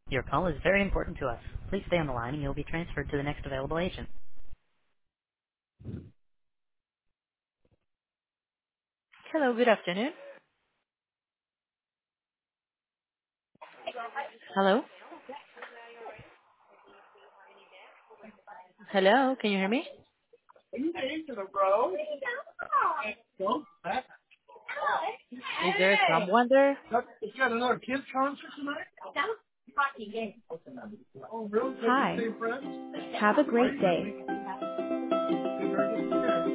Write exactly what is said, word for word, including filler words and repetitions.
Your call is very important to us. Please stay on the line and you'll be transferred to the next available agent. Hello, good afternoon. Hello? Hello, can you hear me? Is there someone there? You got another kids concert tonight? Oh, really? They're the Hi. same friends? Have a Are great you day. really? They better get prepared.